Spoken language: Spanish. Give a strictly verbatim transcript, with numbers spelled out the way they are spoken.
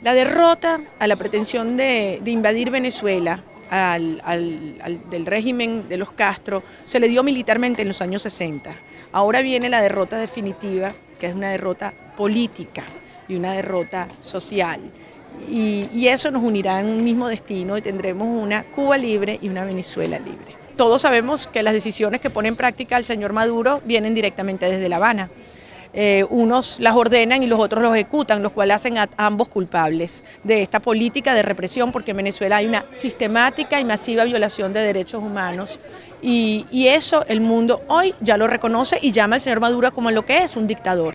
La derrota a la pretensión de, de invadir Venezuela al, al, al, del régimen de los Castro se le dio militarmente en los años sesenta. Ahora viene la derrota definitiva, que es una derrota política y una derrota social. Y, y eso nos unirá en un mismo destino y tendremos una Cuba libre y una Venezuela libre. Todos sabemos que las decisiones que pone en práctica el señor Maduro vienen directamente desde La Habana. Eh, unos las ordenan y los otros los ejecutan, los cuales hacen a ambos culpables de esta política de represión, porque en Venezuela hay una sistemática y masiva violación de derechos humanos y, y eso el mundo hoy ya lo reconoce y llama al señor Maduro como lo que es, un dictador.